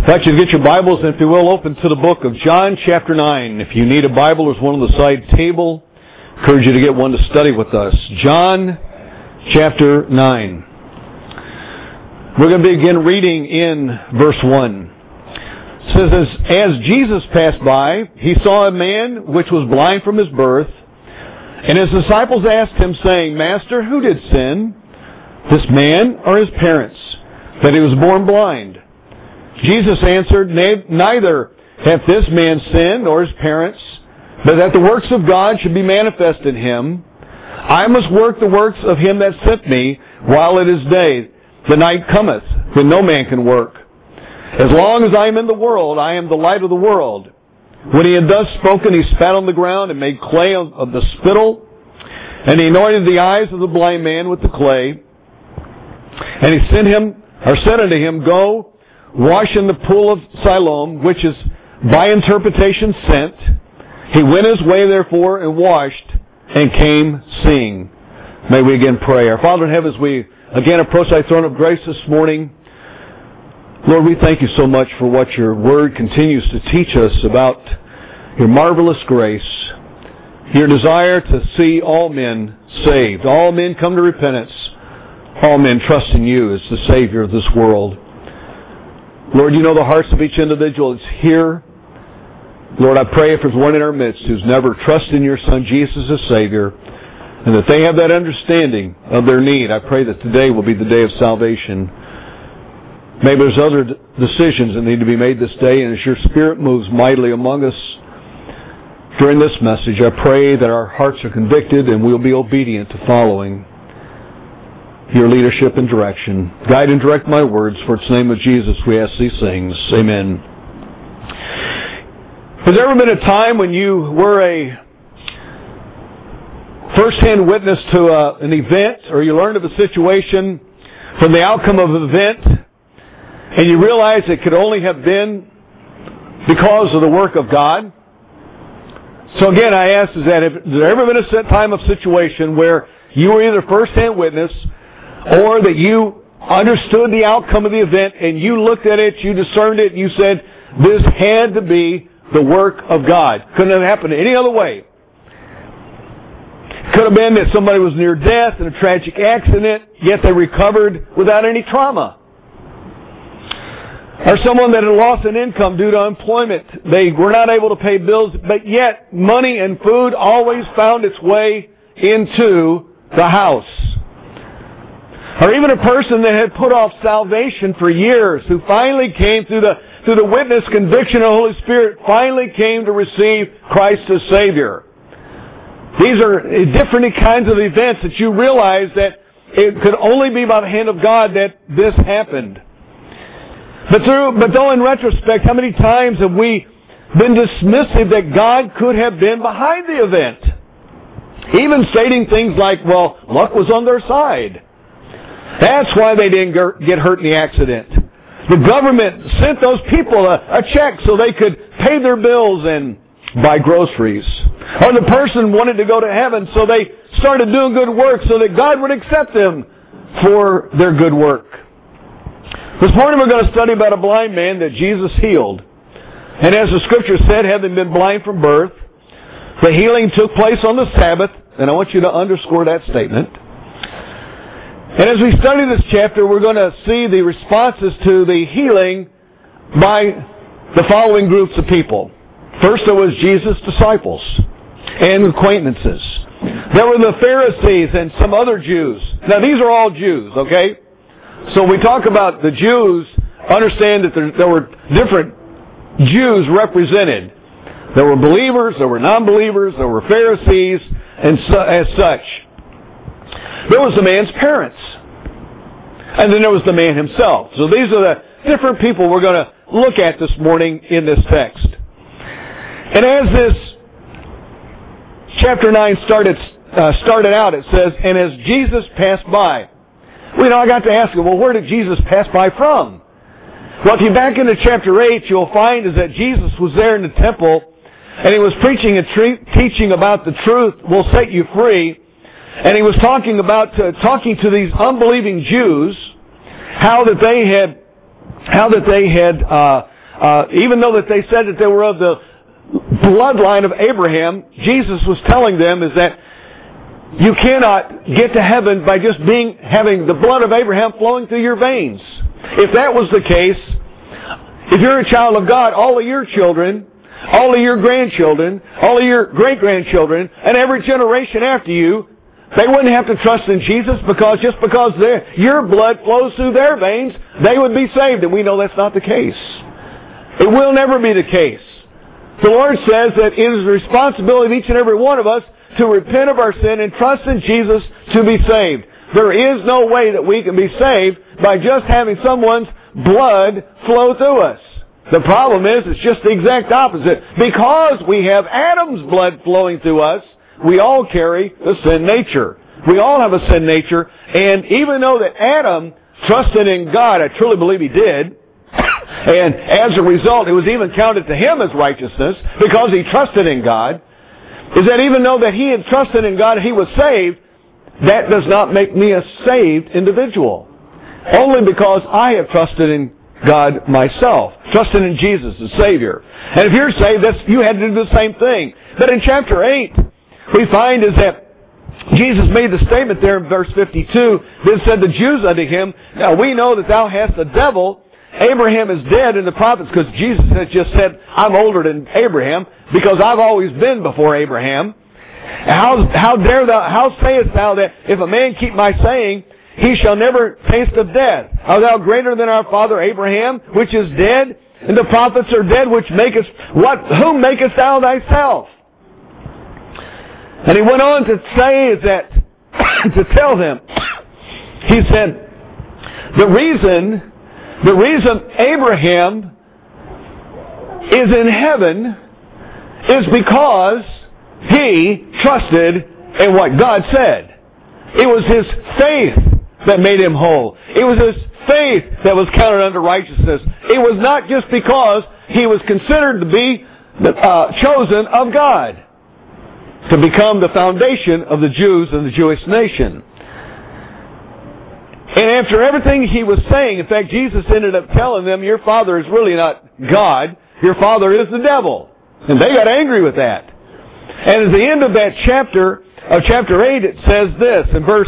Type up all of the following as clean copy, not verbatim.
I'd like you to get your Bibles, and if you will, open to the book of John chapter 9. If you need a Bible, there's one on the side table. I encourage you to get one to study with us. John chapter 9. We're going to begin reading in verse 1. It says, As Jesus passed by, he saw a man which was blind from his birth. And his disciples asked him, saying, Master, who did sin, this man or his parents, that he was born blind? Jesus answered, Neither hath this man sinned nor his parents, but that the works of God should be manifest in him. I must work the works of him that sent me while it is day. The night cometh, when no man can work. As long as I am in the world, I am the light of the world. When he had thus spoken, he spat on the ground and made clay of the spittle, and he anointed the eyes of the blind man with the clay. And he said unto him, Go, wash in the pool of Siloam, which is by interpretation sent. He went his way therefore and washed and came seeing. May we again pray. Our Father in heaven, as we again approach thy throne of grace this morning, Lord, we thank you so much for what your word continues to teach us about your marvelous grace, your desire to see all men saved, all men come to repentance, all men trust in you as the Savior of this world. Lord, you know the hearts of each individual that's here. Lord, I pray if there's one in our midst who's never trusted in your Son Jesus as Savior, and that they have that understanding of their need, I pray that today will be the day of salvation. Maybe there's other decisions that need to be made this day, and as your Spirit moves mightily among us during this message, I pray that our hearts are convicted and we'll be obedient to following your leadership and direction. Guide and direct my words. For its name of Jesus we ask these things. Amen. Has there ever been a time when you were a first-hand witness to an event, or you learned of a situation from the outcome of an event, and you realized it could only have been because of the work of God? So again, I ask, has there ever been a time of situation where you were either first-hand witness, or that you understood the outcome of the event and you looked at it, you discerned it, and you said, this had to be the work of God. Couldn't have happened any other way. Could have been that somebody was near death in a tragic accident, yet they recovered without any trauma. Or someone that had lost an income due to unemployment. They were not able to pay bills, but yet money and food always found its way into the house. Or even a person that had put off salvation for years, who finally came through the witness conviction of the Holy Spirit, finally came to receive Christ as Savior. These are different kinds of events that you realize that it could only be by the hand of God that this happened. But though in retrospect, how many times have we been dismissive that God could have been behind the event? Even stating things like, well, luck was on their side. That's why they didn't get hurt in the accident. The government sent those people a check so they could pay their bills and buy groceries. Or the person wanted to go to heaven, so they started doing good work so that God would accept them for their good work. This morning we're going to study about a blind man that Jesus healed. And as the Scripture said, having been blind from birth, the healing took place on the Sabbath, and I want you to underscore that statement. And as we study this chapter, we're going to see the responses to the healing by the following groups of people. First, there was Jesus' disciples and acquaintances. There were the Pharisees and some other Jews. Now, these are all Jews, okay? So when we talk about the Jews, understand that there were different Jews represented. There were believers, there were non-believers, there were Pharisees, and as such. There was the man's parents. And then there was the man himself. So these are the different people we're going to look at this morning in this text. And as this chapter 9 started out, it says, and as Jesus passed by. Well, I got to ask you, well, where did Jesus pass by from? Well, if you back into chapter 8, you'll find is that Jesus was there in the temple, and he was preaching and teaching about the truth will set you free. And he was talking to these unbelieving Jews, how that they had even though that they said that they were of the bloodline of Abraham, Jesus was telling them is that you cannot get to heaven by just having the blood of Abraham flowing through your veins. If that was the case, if you're a child of God, all of your children, all of your grandchildren, all of your great-grandchildren, and every generation after you, they wouldn't have to trust in Jesus because your blood flows through their veins, they would be saved. And we know that's not the case. It will never be the case. The Lord says that it is the responsibility of each and every one of us to repent of our sin and trust in Jesus to be saved. There is no way that we can be saved by just having someone's blood flow through us. The problem is, it's just the exact opposite. Because we have Adam's blood flowing through us, we all carry the sin nature. We all have a sin nature, and even though that Adam trusted in God, I truly believe he did, and as a result, it was even counted to him as righteousness because he trusted in God, is that even though that he had trusted in God, he was saved, that does not make me a saved individual. Only because I have trusted in God myself, trusted in Jesus as Savior. And if you're saved, you had to do the same thing. But in chapter 8, we find is that Jesus made the statement there in verse 52, then said the Jews unto him, now we know that thou hast the devil, Abraham is dead in the prophets, because Jesus had just said, I'm older than Abraham, because I've always been before Abraham. How sayest thou that if a man keep my saying, he shall never taste of death? Art thou greater than our father Abraham, which is dead? And the prophets are dead, whom makest thou thyself? And he went on to say is that, to tell them, he said, the reason Abraham is in heaven is because he trusted in what God said. It was his faith that made him whole. It was his faith that was counted unto righteousness. It was not just because he was considered to be chosen of God to become the foundation of the Jews and the Jewish nation. And after everything he was saying, in fact, Jesus ended up telling them, your father is really not God. Your father is the devil. And they got angry with that. And at the end of that chapter 8, it says this, in verse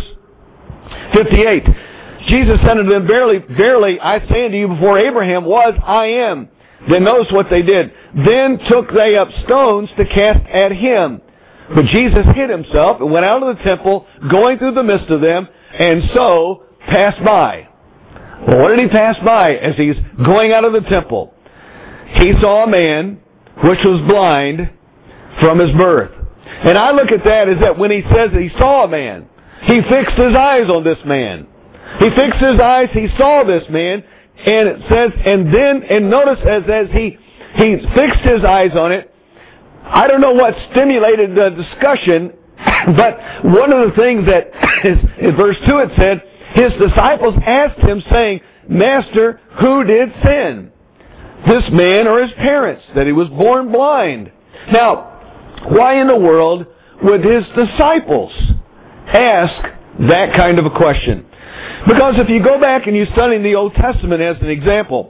58, Jesus said unto them, verily, verily, I say unto you, before Abraham was, I am. Then notice what they did. Then took they up stones to cast at him. But Jesus hid himself and went out of the temple, going through the midst of them, and so passed by. Well, what did he pass by as he's going out of the temple? He saw a man which was blind from his birth. And I look at that as that when he says that he saw a man, he fixed his eyes on this man. He fixed his eyes, he saw this man, and it says, and notice as he fixed his eyes on it, I don't know what stimulated the discussion, but one of the things that in verse 2 it said, his disciples asked him, saying, Master, who did sin? This man or his parents, that he was born blind? Now, why in the world would his disciples ask that kind of a question? Because if you go back and you study the Old Testament as an example,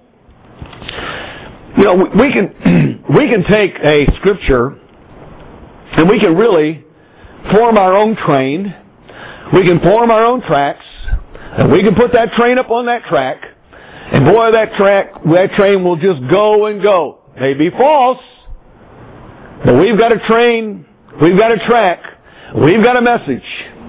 you know, we can take a scripture and we can really form our own train. We can form our own tracks, and we can put that train up on that track, and boy, that train will just go and go. Maybe false, but we've got a train, we've got a track, we've got a message.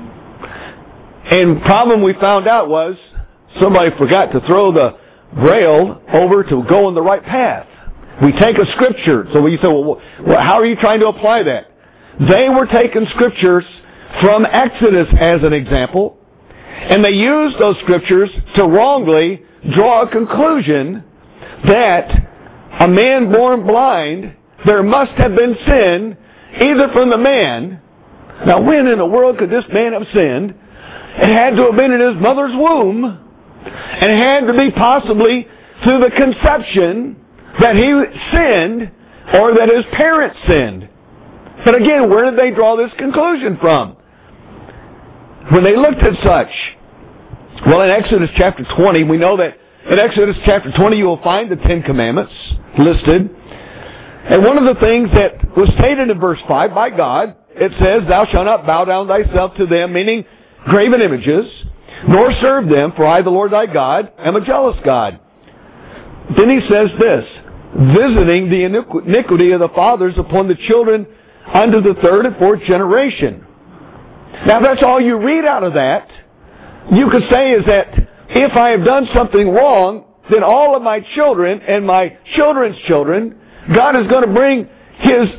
And the problem we found out was somebody forgot to throw the rail over to go on the right path. We take a scripture, so we say, well, how are you trying to apply that? They were taking scriptures from Exodus as an example, and they used those scriptures to wrongly draw a conclusion that a man born blind, there must have been sin either from the man. Now, when in the world could this man have sinned? It had to have been in his mother's womb, and it had to be possibly through the conception that he sinned or that his parents sinned. But again, where did they draw this conclusion from? When they looked at such, well, in Exodus chapter 20, we know that in Exodus chapter 20, you will find the Ten Commandments listed. And one of the things that was stated in verse 5 by God, it says, "Thou shalt not bow down thyself to them," meaning graven images, "nor serve them, for I, the Lord thy God, am a jealous God." Then he says this, "Visiting the iniquity of the fathers upon the children unto the third and fourth generation." Now, if that's all you read out of that, you could say is that if I have done something wrong, then all of my children and my children's children, God is going to bring His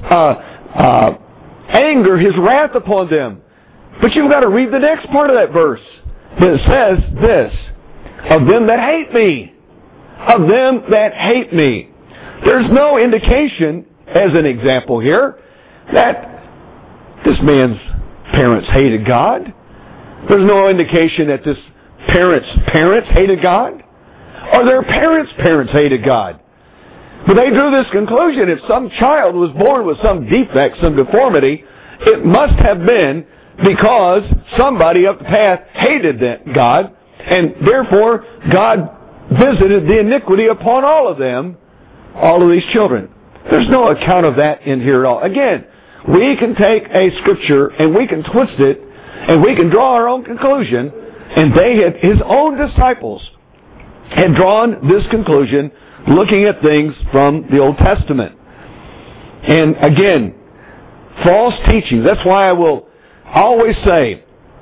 anger, His wrath upon them. But you've got to read the next part of that verse. It says this, "Of them that hate me." Of them that hate me. There's no indication, as an example here, that this man's parents hated God. There's no indication that this parents' parents hated God. Or their parents' parents hated God. But they drew this conclusion, if some child was born with some defect, some deformity, it must have been because somebody up the path hated that God, and therefore God visited the iniquity upon all of them, all of these children. There's no account of that in here at all. Again, we can take a scripture and we can twist it and we can draw our own conclusion, and his own disciples had drawn this conclusion looking at things from the Old Testament. And again, false teaching. That's why I will always say,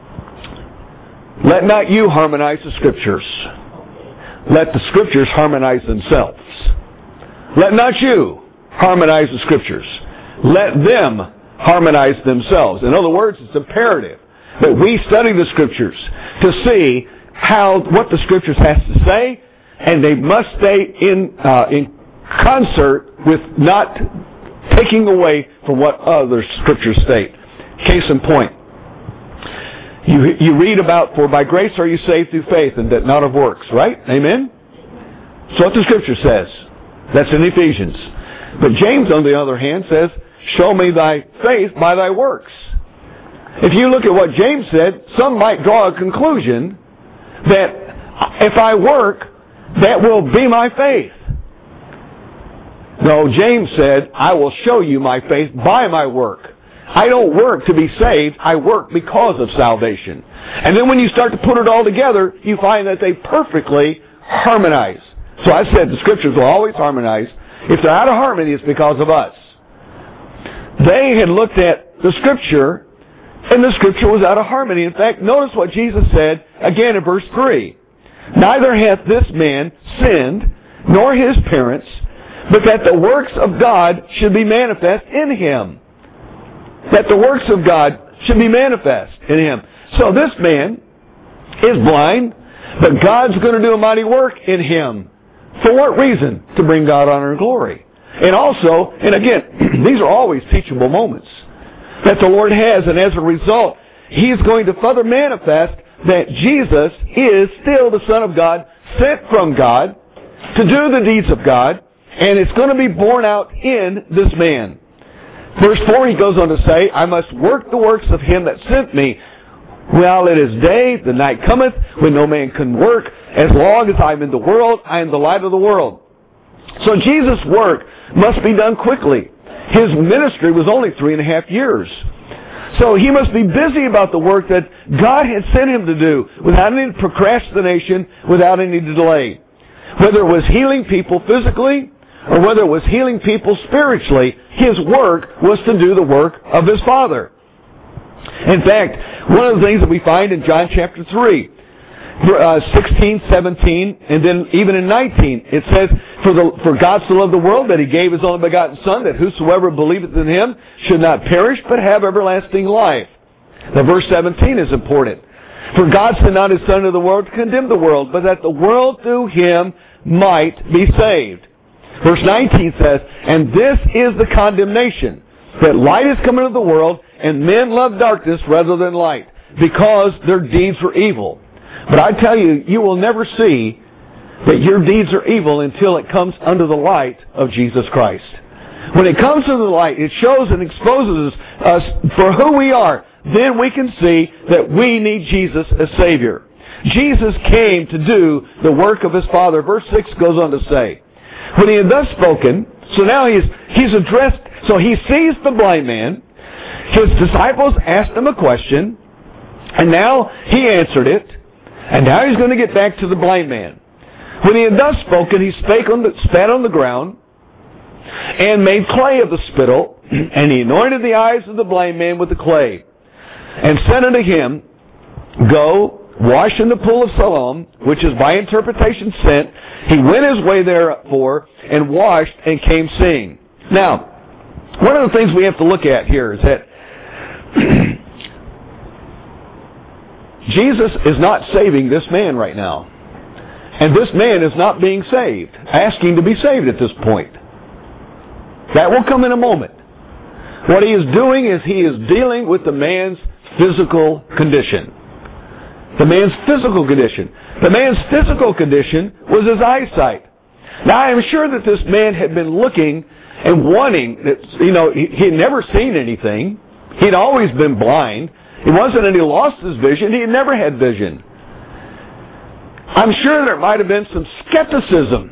let not you harmonize the Scriptures. Let the Scriptures harmonize themselves. Let not you harmonize the Scriptures. Let them harmonize themselves. In other words, it's imperative that we study the Scriptures to see what the Scriptures has to say, and they must stay in concert with not taking away from what other Scriptures state. Case in point, you read about, "For by grace are you saved through faith, and that not of works," right? Amen? So what the Scripture says. That's in Ephesians. But James, on the other hand, says, "Show me thy faith by thy works." If you look at what James said, some might draw a conclusion that if I work, that will be my faith. No, James said, "I will show you my faith by my work." I don't work to be saved, I work because of salvation. And then when you start to put it all together, you find that they perfectly harmonize. So I said the Scriptures will always harmonize. If they're out of harmony, it's because of us. They had looked at the Scripture, and the Scripture was out of harmony. In fact, notice what Jesus said again in verse 3. "Neither hath this man sinned, nor his parents, but that the works of God should be manifest in him." That the works of God should be manifest in him. So this man is blind, but God's going to do a mighty work in him. For what reason? To bring God honor and glory. And also, and again, these are always teachable moments that the Lord has, and as a result, He's going to further manifest that Jesus is still the Son of God, sent from God to do the deeds of God, and it's going to be borne out in this man. Verse 4, he goes on to say, "I must work the works of him that sent me. While it is day, the night cometh, when no man can work. As long as I am in the world, I am the light of the world." So Jesus' work must be done quickly. His ministry was only 3.5 years. So he must be busy about the work that God had sent him to do, without any procrastination, without any delay. Whether it was healing people physically, or whether it was healing people spiritually, his work was to do the work of his Father. In fact, one of the things that we find in John chapter 3, 16, 17, and then even in 19, it says, For God so loved the world that He gave His only begotten Son, that whosoever believeth in Him should not perish, but have everlasting life. Now verse 17 is important. "For God sent not His Son into the world to condemn the world, but that the world through Him might be saved." Verse 19 says, "And this is the condemnation, that light is come into the world, and men love darkness rather than light, because their deeds were evil." But I tell you, you will never see that your deeds are evil until it comes under the light of Jesus Christ. When it comes to the light, it shows and exposes us for who we are. Then we can see that we need Jesus as Savior. Jesus came to do the work of his Father. Verse 6 goes on to say, when he had thus spoken, so now he's addressed, so he sees the blind man. His disciples asked him a question, and now he answered it, and now he's going to get back to the blind man. When he had thus spoken, he spat on the ground, and made clay of the spittle, and he anointed the eyes of the blind man with the clay, and said unto him, Go, wash in the pool of Siloam, which is by interpretation sent. He went his way therefore, and washed, and came seeing. Now, one of the things we have to look at here is that Jesus is not saving this man right now. And this man is not being saved, asking to be saved at this point. That will come in a moment. What he is doing is he is dealing with the man's physical condition. The man's physical condition. The man's physical condition was his eyesight. Now I am sure that this man had been looking and wanting, he had never seen anything. He'd always been blind. It wasn't that he lost his vision. He had never had vision. I'm sure there might have been some skepticism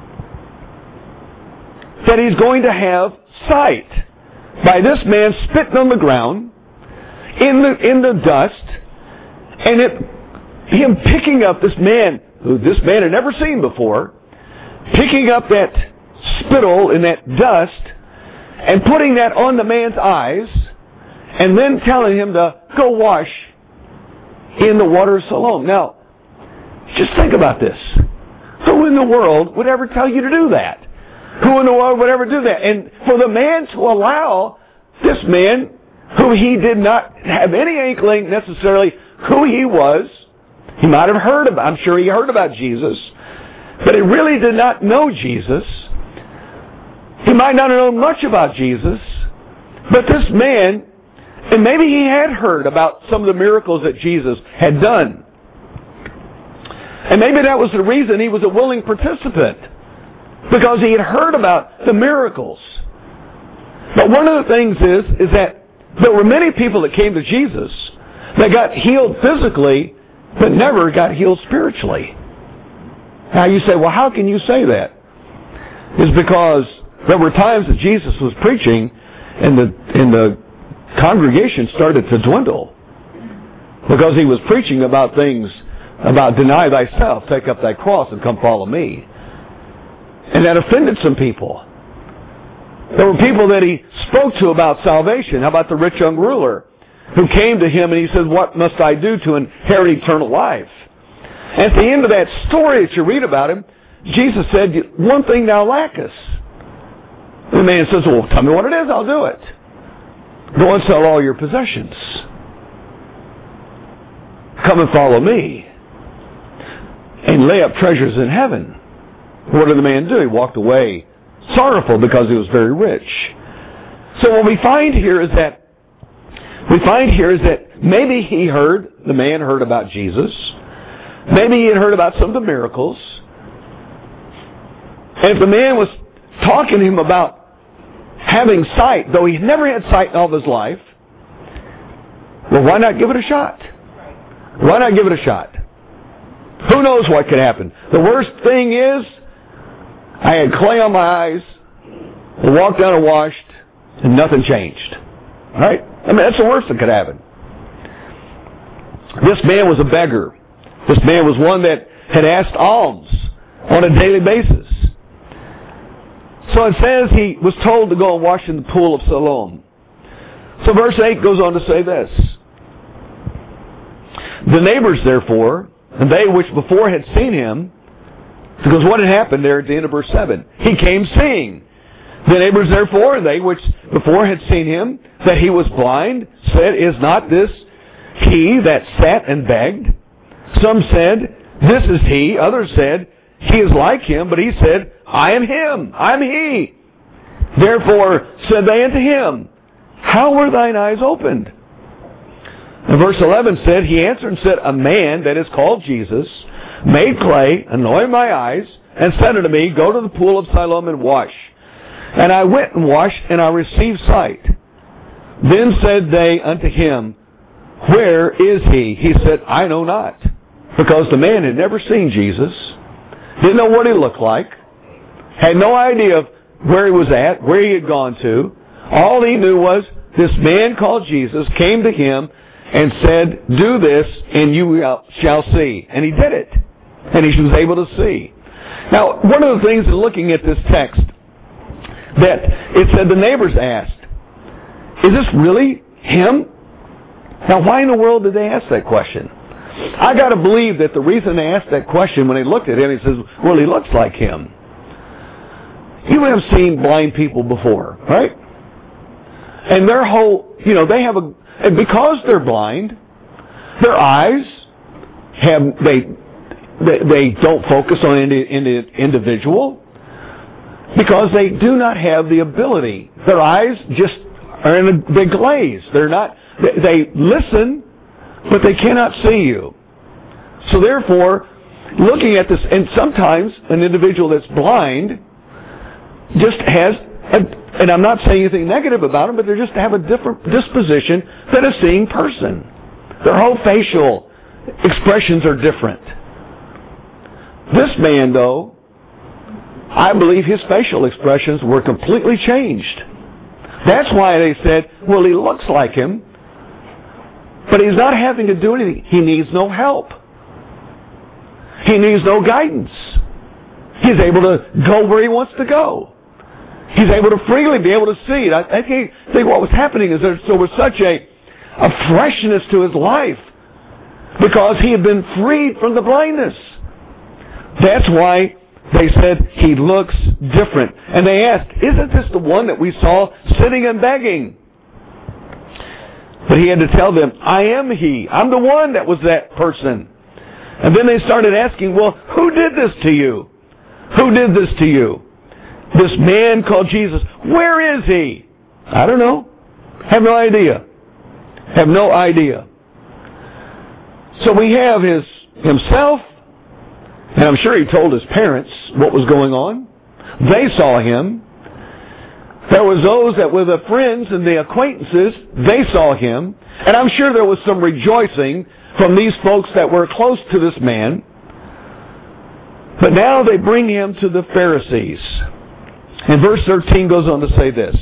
that he's going to have sight by this man spitting on the ground in the dust, and him picking up this man who this man had never seen before, picking up that spittle and that dust and putting that on the man's eyes, and then telling him to go wash in the water of Siloam. Now, just think about this. Who in the world would ever tell you to do that? Who in the world would ever do that? And for the man to allow this man, who he did not have any inkling necessarily who he was, he might have heard about, I'm sure he heard about Jesus, but he really did not know Jesus. He might not have known much about Jesus, but this man, and maybe he had heard about some of the miracles that Jesus had done. And maybe that was the reason he was a willing participant, because he had heard about the miracles. But one of the things is that there were many people that came to Jesus that got healed physically, but never got healed spiritually. Now you say, well, how can you say that? It's because there were times that Jesus was preaching and the congregation started to dwindle, because he was preaching about things about deny thyself, take up thy cross, and come follow me. And that offended some people. There were people that he spoke to about salvation. How about the rich young ruler who came to him and he said, what must I do to inherit eternal life? And at the end of that story that you read about him, Jesus said, one thing thou lackest. The man says, well, tell me what it is, I'll do it. Go and sell all your possessions. Come and follow me. And lay up treasures in heaven. What did the man do? He walked away sorrowful because he was very rich. So what we find here is that maybe the man heard about Jesus. Maybe he had heard about some of the miracles. And if the man was talking to him about having sight, though he never had sight in all of his life, well, why not give it a shot? Why not give it a shot? Who knows what could happen? The worst thing is, I had clay on my eyes, I walked down and washed, and nothing changed. Right? I mean, that's the worst that could happen. This man was a beggar. This man was one that had asked alms on a daily basis. So it says he was told to go and wash in the pool of Siloam. So verse 8 goes on to say this. The neighbors, therefore, and they which before had seen him, because what had happened there at the end of verse 7? He came seeing. The neighbors, therefore, and they which before had seen him, that he was blind, said, Is not this he that sat and begged? Some said, This is he. Others said, He is like him. But he said, I am him. I am he. Therefore said they unto him, How were thine eyes opened? And verse 11 said, He answered and said, A man that is called Jesus made clay, anointed my eyes, and said unto me, Go to the pool of Siloam and wash. And I went and washed, and I received sight. Then said they unto him, Where is he? He said, I know not. because the man had never seen Jesus, didn't know what he looked like, had no idea of where he was at, where he had gone to. All he knew was this man called Jesus came to him and said, do this and you shall see. And he did it. And he was able to see. Now, one of the things in looking at this text, that it said the neighbors asked, is this really him? Now, why in the world did they ask that question? I got to believe that the reason they asked that question, when they looked at him, he says, well, he looks like him. You have seen blind people before, right? And their whole, they have and because they're blind, their eyes they don't focus on any individual, because they do not have the ability. Their eyes just are in a big glaze. They listen, but they cannot see you. So therefore, looking at this, and sometimes an individual that's blind just has, and I'm not saying anything negative about them, but they just have a different disposition than a seeing person. Their whole facial expressions are different. This man, though, I believe his facial expressions were completely changed. That's why they said, well, he looks like him, but he's not having to do anything. He needs no help. He needs no guidance. He's able to go where he wants to go. He's able to freely be able to see. I think what was happening is there was such a freshness to his life because he had been freed from the blindness. That's why they said he looks different. And they asked, isn't this the one that we saw sitting and begging? But he had to tell them, I am he. I'm the one that was that person. And then they started asking, well, who did this to you? Who did this to you? This man called Jesus. Where is he? I don't know. Have no idea. Have no idea. So we have himself, and I'm sure he told his parents what was going on. They saw him. There was those that were the friends and the acquaintances. They saw him. And I'm sure there was some rejoicing from these folks that were close to this man. But now they bring him to the Pharisees. And verse 13 goes on to say this.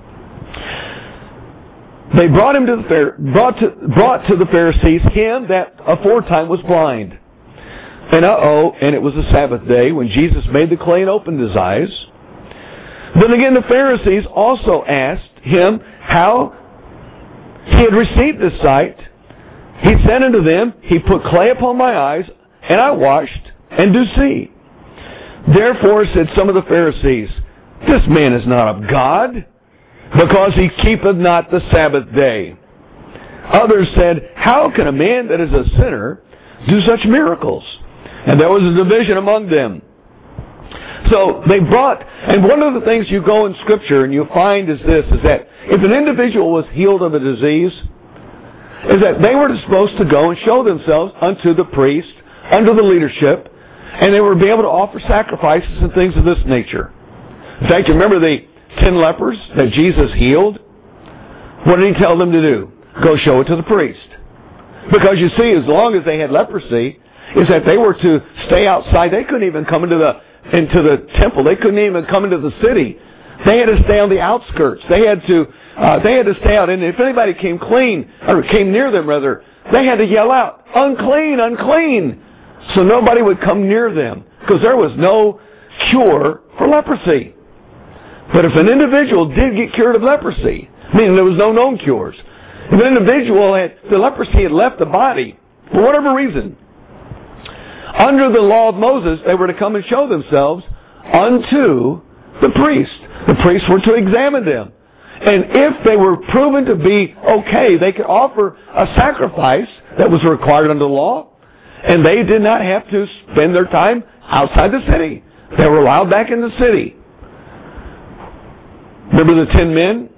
They brought to the Pharisees him that aforetime was blind. And and it was a Sabbath day when Jesus made the clay and opened his eyes. Then again the Pharisees also asked him how he had received this sight. He said unto them, he put clay upon my eyes, and I washed, and do see. Therefore said some of the Pharisees, this man is not of God, because he keepeth not the Sabbath day. Others said, how can a man that is a sinner do such miracles? And there was a division among them. So they brought, and one of the things you go in Scripture and you find is this, is that if an individual was healed of a disease, is that they were supposed to go and show themselves unto the priest, under the leadership, and they would be able to offer sacrifices and things of this nature. In fact, you remember the 10 lepers that Jesus healed? What did he tell them to do? Go show it to the priest. Because you see, as long as they had leprosy, is that they were to stay outside. They couldn't even come into the temple. They couldn't even come into the city. They had to stay on the outskirts. They had to stay out. And if anybody came near them, they had to yell out, unclean, unclean. So nobody would come near them, because there was no cure for leprosy. But if an individual did get cured of leprosy, meaning there was no known cures, if an individual the leprosy had left the body, for whatever reason, under the law of Moses, they were to come and show themselves unto the priest. The priests were to examine them. And if they were proven to be okay, they could offer a sacrifice that was required under the law, and they did not have to spend their time outside the city. They were allowed back in the city. Remember the 10 men?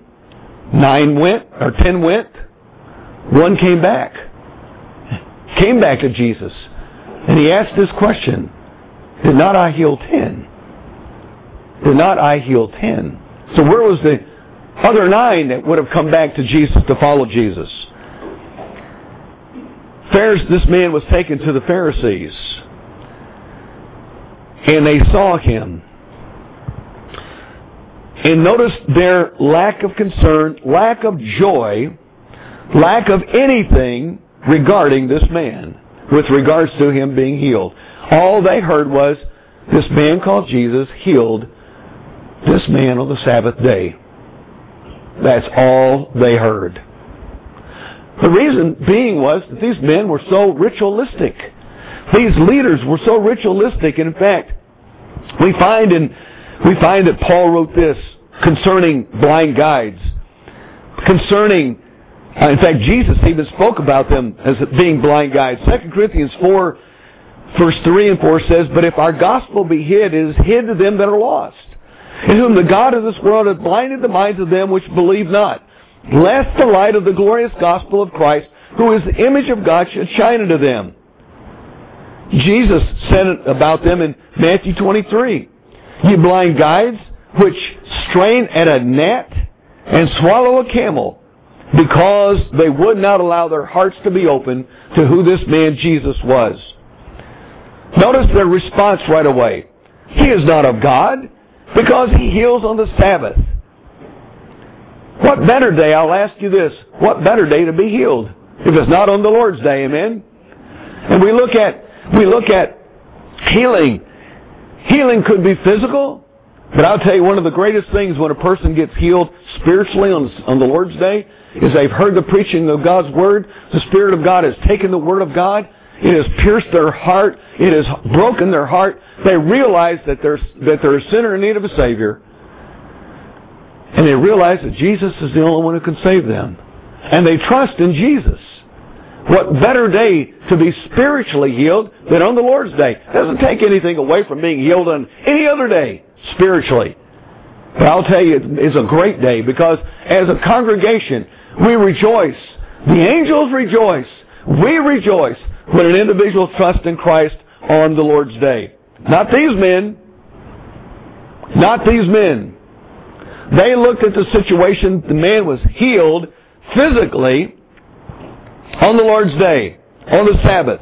10 went. 1 came back. Came back to Jesus. And he asked this question, did not I heal 10? Did not I heal 10? So where was the other 9 that would have come back to Jesus to follow Jesus? this man was taken to the Pharisees, and they saw him. And notice their lack of concern, lack of joy, lack of anything regarding this man, with regards to him being healed. All they heard was, this man called Jesus healed this man on the Sabbath day. That's all they heard. The reason being was that these men were so ritualistic. These leaders were so ritualistic. And in fact, we find that Paul wrote this concerning blind guides. In fact, Jesus even spoke about them as being blind guides. 2 Corinthians 4, verse 3 and 4 says, "But if our gospel be hid, it is hid to them that are lost, in whom the God of this world hath blinded the minds of them which believe not, lest the light of the glorious gospel of Christ, who is the image of God, should shine unto them." Jesus said about them in Matthew 23, "Ye blind guides, which strain at a gnat and swallow a camel, because they would not allow their hearts to be open to who this man Jesus was." Notice their response right away. He is not of God, because he heals on the Sabbath. What better day, I'll ask you this, what better day to be healed if it's not on the Lord's day, amen? And we look at healing. Healing could be physical, but I'll tell you, one of the greatest things when a person gets healed spiritually on the Lord's day is they've heard the preaching of God's Word. The Spirit of God has taken the Word of God. It has pierced their heart. It has broken their heart. They realize that they're a sinner in need of a Savior. And they realize that Jesus is the only one who can save them. And they trust in Jesus. What better day to be spiritually healed than on the Lord's day? It doesn't take anything away from being healed on any other day, spiritually. But I'll tell you, it's a great day, because as a congregation, we rejoice. The angels rejoice. We rejoice when an individual trusts in Christ on the Lord's day. Not these men. Not these men. They looked at the situation. The man was healed physically on the Lord's day, on the Sabbath.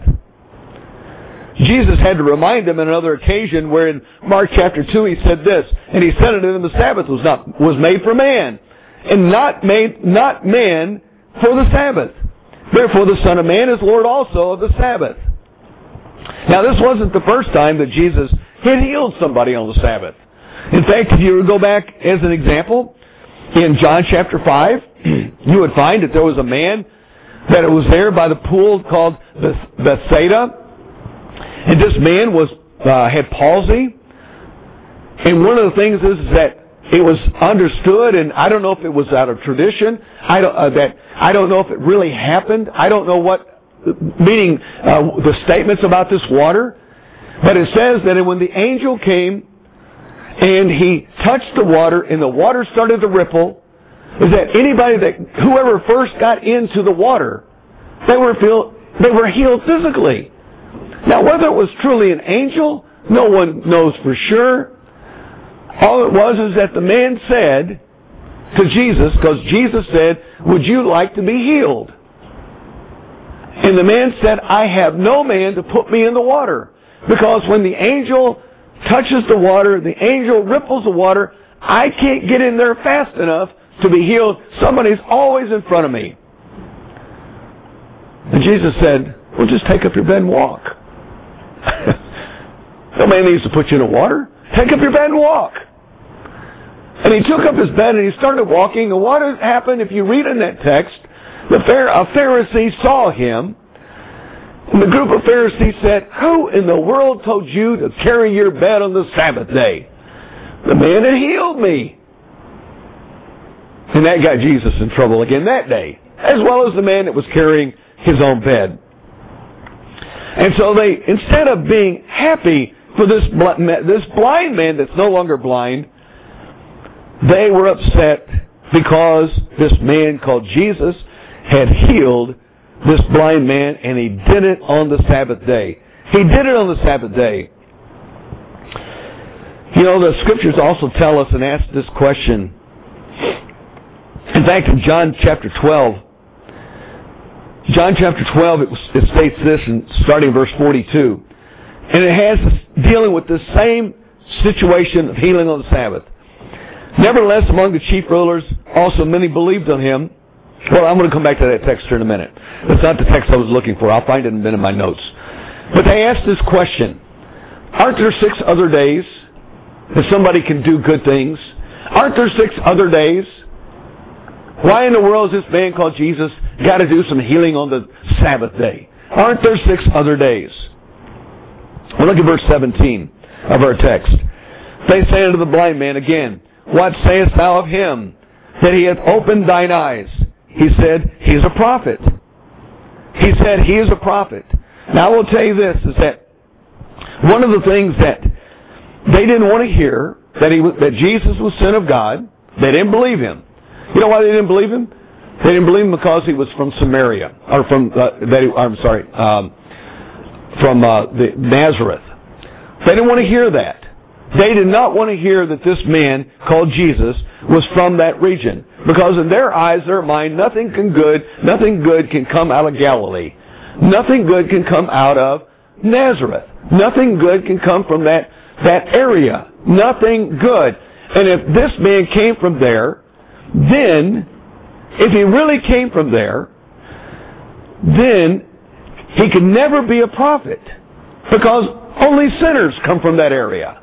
Jesus had to remind them on another occasion where in Mark chapter 2 he said this, "And he said unto them, the Sabbath was made for man, and not man for the Sabbath. Therefore the Son of Man is Lord also of the Sabbath." Now this wasn't the first time that Jesus had healed somebody on the Sabbath. In fact, if you would go back as an example, in John chapter 5, you would find that there was a man that was there by the pool called Bethsaida. And this man had palsy. And one of the things is that it was understood, and I don't know if it was out of tradition. I don't know if it really happened. I don't know what, meaning the statements about this water. But it says that when the angel came and he touched the water and the water started to ripple, is that whoever first got into the water, they were healed physically. Now, whether it was truly an angel, no one knows for sure. All it was is that the man said to Jesus, because Jesus said, "Would you like to be healed?" And the man said, "I have no man to put me in the water, because when the angel touches the water, the angel ripples the water, I can't get in there fast enough to be healed. Somebody's always in front of me." And Jesus said, "Well, just take up your bed and walk." No man needs to put you in the water. Take up your bed and walk. And he took up his bed and he started walking. And what happened, if you read in that text, a Pharisee saw him. And the group of Pharisees said, "Who in the world told you to carry your bed on the Sabbath day? The man had healed me." And that got Jesus in trouble again that day, as well as the man that was carrying his own bed. And so they, instead of being happy for this blind man that's no longer blind, they were upset because this man called Jesus had healed this blind man, and he did it on the Sabbath day. He did it on the Sabbath day. You know, the Scriptures also tell us and ask this question. In fact, in John chapter 12, John chapter 12, it states this, starting verse 42. And it has dealing with the same situation of healing on the Sabbath. Nevertheless, among the chief rulers, also many believed on him. Well, I'm going to come back to that text here in a minute. That's not the text I was looking for. I'll find it in a minute in my notes. But they asked this question. Aren't there 6 other days that somebody can do good things? Aren't there 6 other days? Why in the world has this man called Jesus got to do some healing on the Sabbath day? Aren't there 6 other days? Well, look at verse 17 of our text. They say unto the blind man again, What sayest thou of him, that he hath opened thine eyes? He said, He is a prophet. He said, He is a prophet. Now I will tell you this, is that one of the things that they didn't want to hear, that Jesus was Son of God, they didn't believe him. You know why they didn't believe him? They didn't believe him because he was from Samaria, or from Nazareth. They didn't want to hear that. They did not want to hear that this man called Jesus was from that region, because in their eyes, their mind, nothing good can come out of Galilee. Nothing good can come out of Nazareth. Nothing good can come from that area. Nothing good. And if this man came from there, then, if he really came from there, then he could never be a prophet, because only sinners come from that area.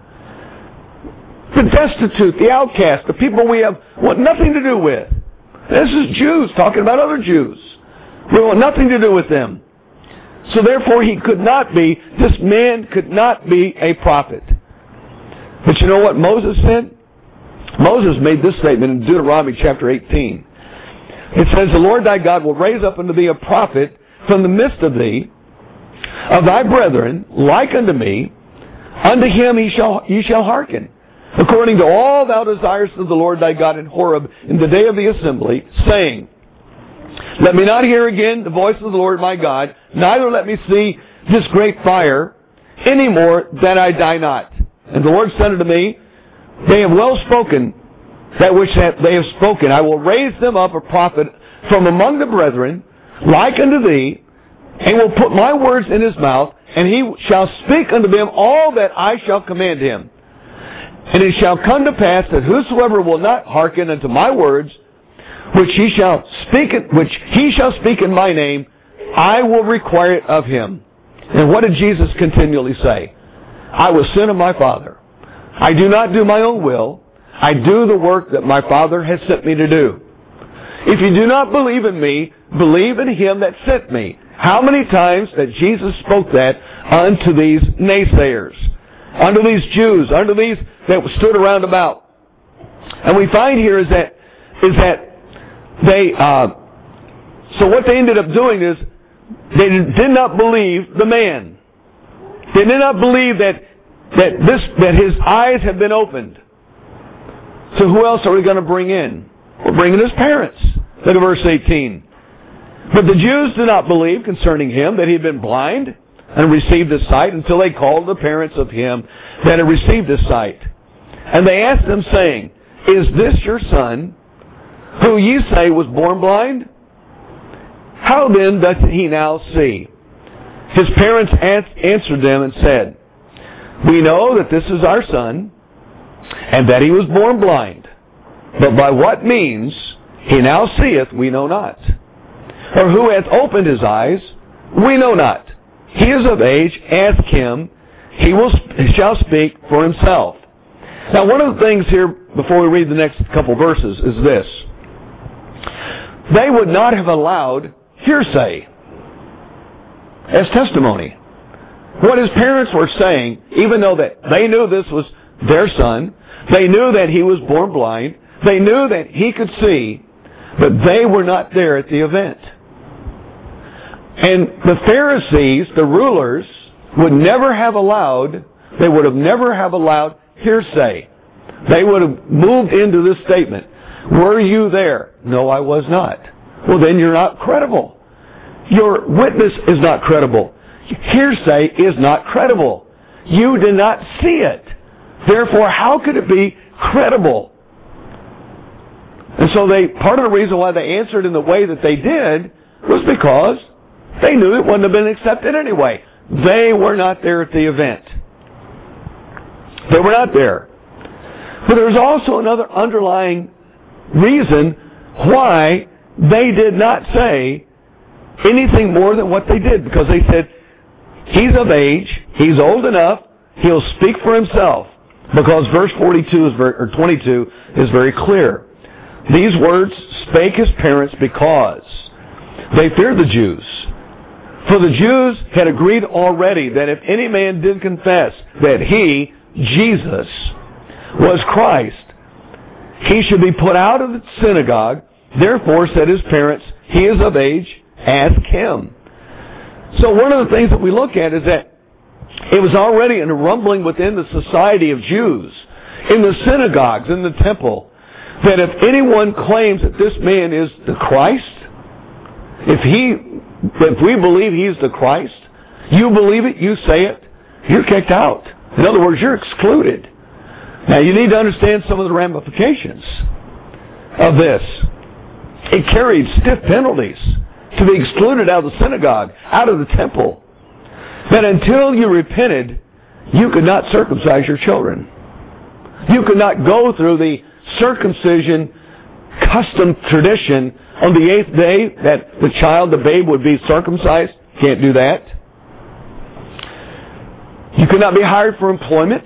The destitute, the outcast, the people we want nothing to do with. This is Jews talking about other Jews. We want nothing to do with them. So therefore this man could not be a prophet. But you know what Moses said? Moses made this statement in Deuteronomy chapter 18. It says, The Lord thy God will raise up unto thee a prophet from the midst of thee, of thy brethren, like unto me. Unto him ye shall hearken, according to all thou desirest of the Lord thy God in Horeb in the day of the assembly, saying, Let me not hear again the voice of the Lord my God, neither let me see this great fire any more, that I die not. And the Lord said unto me, They have well spoken that which they have spoken. I will raise them up a prophet from among the brethren, like unto thee, and will put my words in his mouth, and he shall speak unto them all that I shall command him. And it shall come to pass that whosoever will not hearken unto my words, which he shall speak in my name, I will require it of him. And what did Jesus continually say? I was sent of my Father. I do not do my own will. I do the work that my Father has sent me to do. If you do not believe in me, believe in him that sent me. How many times that Jesus spoke that unto these naysayers, unto these Jews, unto these that stood around about? And we find here is that they, so what they ended up doing is, they did not believe the man. They did not believe that his eyes had been opened. So who else are we going to bring in? We're bringing his parents. Look at verse 18. But the Jews did not believe concerning him that he had been blind and received his sight, until they called the parents of him that had received his sight. And they asked them, saying, Is this your son, who ye say was born blind? How then doth he now see? His parents answered them and said, We know that this is our son, and that he was born blind. But by what means he now seeth, we know not. Or who hath opened his eyes, we know not. He is of age, ask him, he shall speak for himself. Now one of the things here, before we read the next couple verses, is this. They would not have allowed hearsay as testimony. What his parents were saying, even though that they knew this was their son, they knew that he was born blind, they knew that he could see, but they were not there at the event. And the Pharisees, the rulers, would never have allowed hearsay. They would have moved into this statement. Were you there? No, I was not. Well, then you're not credible. Your witness is not credible. Hearsay is not credible. You did not see it. Therefore, how could it be credible? And so part of the reason why they answered in the way that they did was because They knew it wouldn't have been accepted anyway. They were not there at the event. They were not there. But there's also another underlying reason why they did not say anything more than what they did. Because they said, he's of age, he's old enough, he'll speak for himself. Because verse 22 22 is very clear. These words spake his parents because they feared the Jews. For the Jews had agreed already that if any man did confess that he, Jesus, was Christ, he should be put out of the synagogue. Therefore, said his parents, he is of age, ask him. So one of the things that we look at is that it was already a rumbling within the society of Jews, in the synagogues, in the temple, that if anyone claims that this man is the Christ, if we believe he's the Christ, you believe it, you say it, you're kicked out. In other words, you're excluded. Now you need to understand some of the ramifications of this. It carried stiff penalties to be excluded out of the synagogue, out of the temple. That until you repented, you could not circumcise your children. You could not go through the circumcision custom tradition on the 8th day that the child, the babe, would be circumcised. Can't do that. You could not be hired for employment.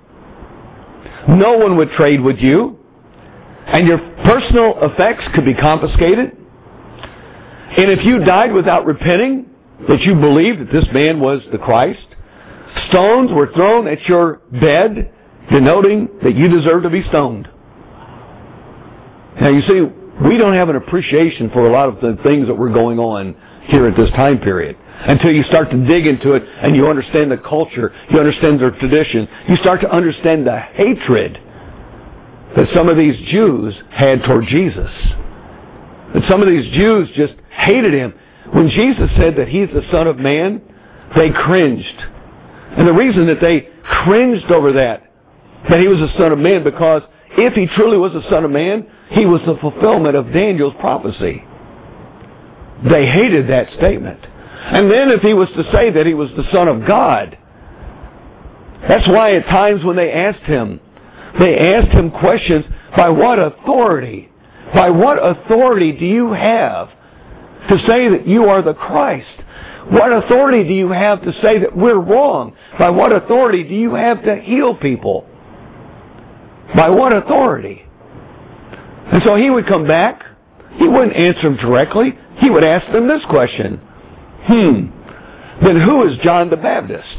No one would trade with you. And your personal effects could be confiscated. And if you died without repenting, that you believed that this man was the Christ, stones were thrown at your bed, denoting that you deserve to be stoned. Now you see, we don't have an appreciation for a lot of the things that were going on here at this time period. Until you start to dig into it and you understand the culture, you understand their tradition, you start to understand the hatred that some of these Jews had toward Jesus. That some of these Jews just hated him. When Jesus said that he's the Son of Man, they cringed. And the reason that they cringed over that he was the Son of Man, because if he truly was the Son of Man, he was the fulfillment of Daniel's prophecy. They hated that statement. And then if he was to say that he was the Son of God, that's why at times when they asked him questions, by what authority? By what authority do you have to say that you are the Christ? What authority do you have to say that we're wrong? By what authority do you have to heal people? By what authority? And so he would come back. He wouldn't answer them directly. He would ask them this question. Then who is John the Baptist?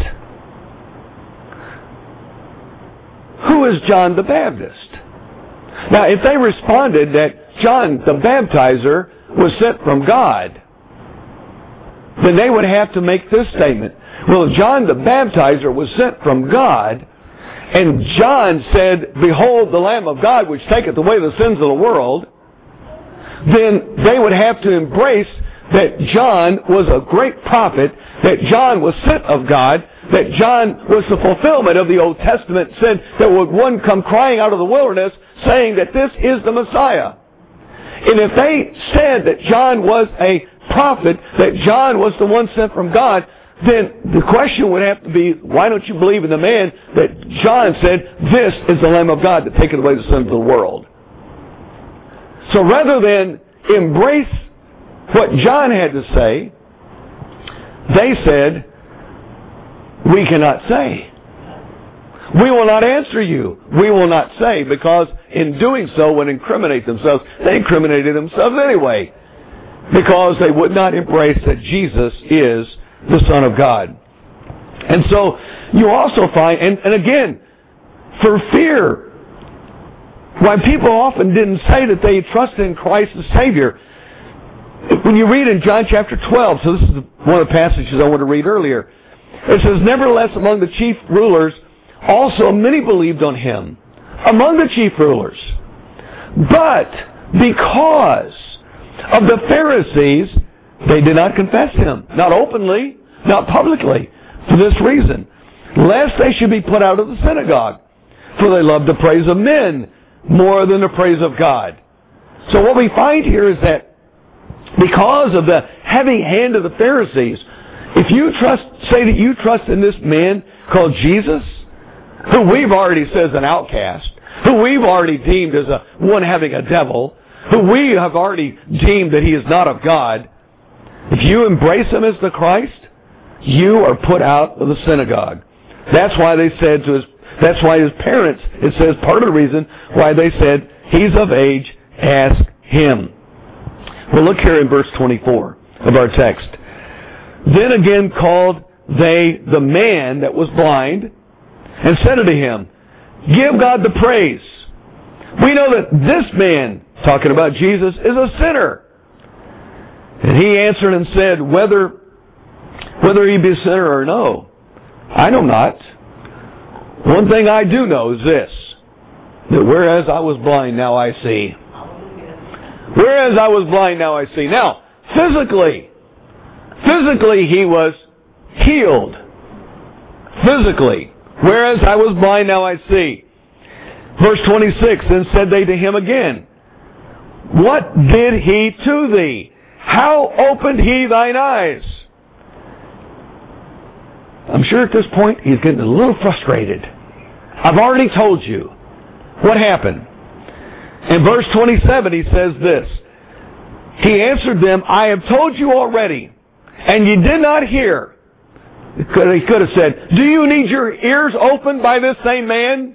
Who is John the Baptist? Now, if they responded that John the Baptizer was sent from God, then they would have to make this statement. Well, if John the Baptizer was sent from God, and John said, behold the Lamb of God which taketh away the sins of the world, then they would have to embrace that John was a great prophet, that John was sent of God, that John was the fulfillment of the Old Testament, said that would one come crying out of the wilderness saying that this is the Messiah. And if they said that John was a prophet, that John was the one sent from God, then the question would have to be, why don't you believe in the man that John said, this is the Lamb of God that taketh away the sins of the world? So rather than embrace what John had to say, they said, we cannot say. We will not answer you. We will not say, because in doing so would incriminate themselves. They incriminated themselves anyway, because they would not embrace that Jesus is the Son of God. And so you also find, and again, for fear, why people often didn't say that they trusted in Christ as Savior. When you read in John chapter 12, so this is one of the passages I want to read earlier, it says, nevertheless among the chief rulers also many believed on him, among the chief rulers. But because of the Pharisees, they did not confess him, not openly, not publicly, for this reason, lest they should be put out of the synagogue, for they love the praise of men more than the praise of God. So what we find here is that because of the heavy hand of the Pharisees, if you say that you trust in this man called Jesus, who we've already said is an outcast, who we've already deemed as one having a devil, who we have already deemed that he is not of God, if you embrace him as the Christ, you are put out of the synagogue. That's why they said that's why his parents, it says part of the reason why they said, he's of age, ask him. Well, look here in verse 24 of our text. Then again called they the man that was blind, and said unto him, give God the praise. We know that this man, talking about Jesus, is a sinner. And he answered and said, whether he be a sinner or no, I know not. One thing I do know is this, that whereas I was blind, now I see. Whereas I was blind, now I see. Now, physically he was healed. Physically. Whereas I was blind, now I see. Verse 26, then said they to him again, what did he to thee? How opened he thine eyes? I'm sure at this point he's getting a little frustrated. I've already told you what happened. In verse 27 he says this, he answered them, I have told you already, and you did not hear. He could have said, do you need your ears opened by this same man?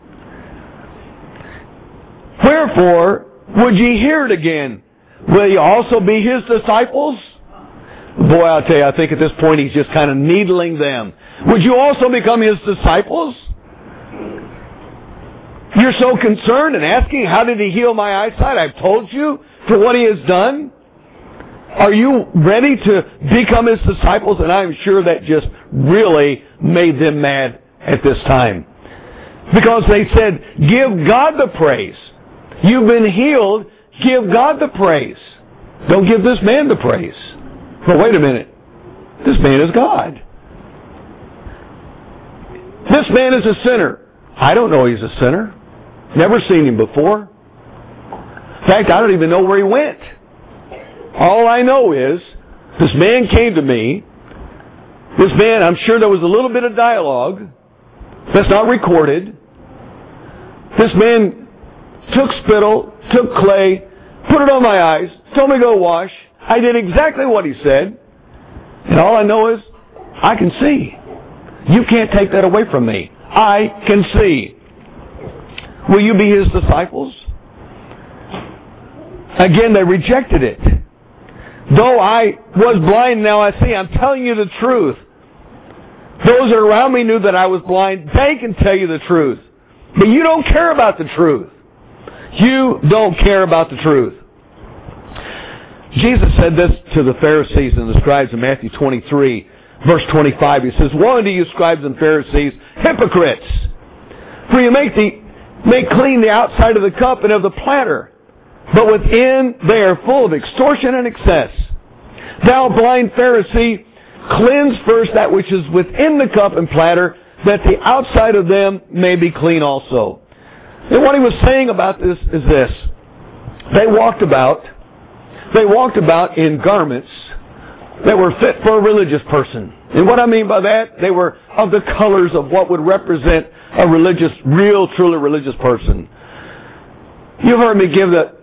Wherefore would ye hear it again? Will ye also be his disciples? Boy, I'll tell you, I think at this point he's just kind of needling them. Would you also become his disciples? You're so concerned and asking, how did he heal my eyesight? I've told you for what he has done. Are you ready to become his disciples? And I'm sure that just really made them mad at this time. Because they said, give God the praise. You've been healed. Give God the praise. Don't give this man the praise. But wait a minute. This man is God. This man is a sinner. I don't know he's a sinner. Never seen him before. In fact, I don't even know where he went. All I know is, this man came to me. This man, I'm sure there was a little bit of dialogue that's not recorded. This man took spittle, took clay, put it on my eyes, told me to go wash. I did exactly what he said. And all I know is, I can see. You can't take that away from me. I can see. Will you be his disciples? Again, they rejected it. Though I was blind, now I see. I'm telling you the truth. Those that are around me knew that I was blind. They can tell you the truth. But you don't care about the truth. You don't care about the truth. Jesus said this to the Pharisees and the scribes in Matthew 23, verse 25. He says, woe unto you, scribes and Pharisees, hypocrites! For you make clean the outside of the cup and of the platter, but within they are full of extortion and excess. Thou blind Pharisee, cleanse first that which is within the cup and platter, that the outside of them may be clean also. And what he was saying about this is this. They walked about in garments that were fit for a religious person. And what I mean by that, they were of the colors of what would represent a religious, real, truly religious person. You've heard me give the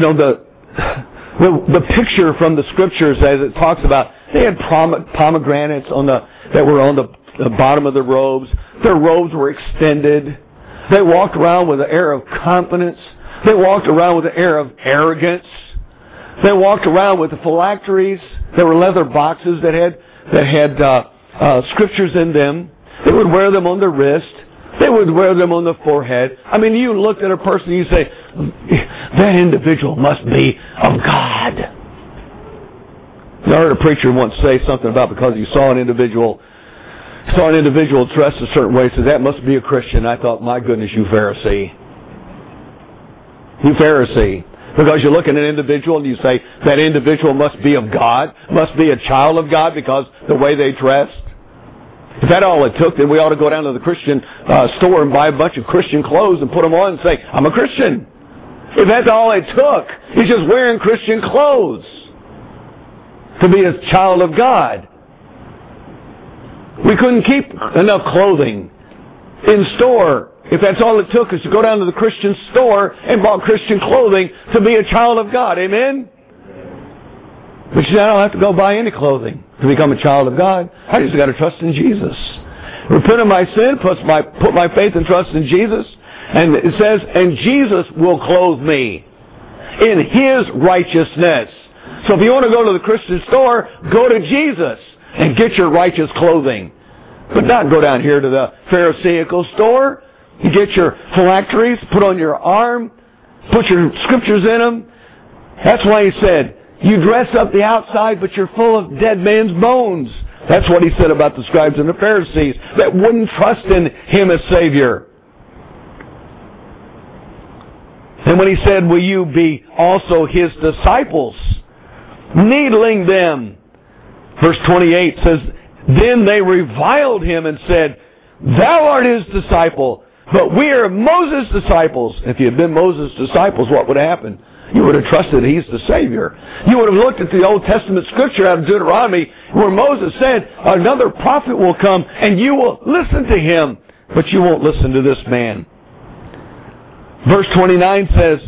picture from the scriptures as it talks about. They had pomegranates that were on the bottom of their robes. Their robes were extended. They walked around with an air of confidence. They walked around with an air of arrogance. They walked around with the phylacteries. There were leather boxes that had scriptures in them. They would wear them on their wrist. They would wear them on the forehead. I mean, you looked at a person and you say, that individual must be of God. I heard a preacher once say something about because he saw an individual dressed a certain way, said, that must be a Christian. I thought, my goodness, you Pharisee. You Pharisee. Because you look at an individual and you say, that individual must be of God, must be a child of God because the way they dressed. If that's all it took, then we ought to go down to the Christian store and buy a bunch of Christian clothes and put them on and say, I'm a Christian. If that's all it took, he's just wearing Christian clothes. to be a child of God. We couldn't keep enough clothing in store if that's all it took is to go down to the Christian store and buy Christian clothing to be a child of God. Amen? But you say, I don't have to go buy any clothing to become a child of God. I just got to trust in Jesus. Repent of my sin, put my faith and trust in Jesus. And it says, and Jesus will clothe me in His righteousness. So if you want to go to the Christian store, go to Jesus and get your righteous clothing. But not go down here to the Pharisaical store. You get your phylacteries, put on your arm, put your scriptures in them. That's why He said, you dress up the outside, but you're full of dead man's bones. That's what He said about the scribes and the Pharisees that wouldn't trust in Him as Savior. And when He said, will you be also His disciples, needling them? Verse 28 says, then they reviled Him and said, thou art His disciple, but we are Moses' disciples. If you had been Moses' disciples, what would happen? You would have trusted He's the Savior. You would have looked at the Old Testament scripture out of Deuteronomy where Moses said, another prophet will come and you will listen to him, but you won't listen to this man. Verse 29 says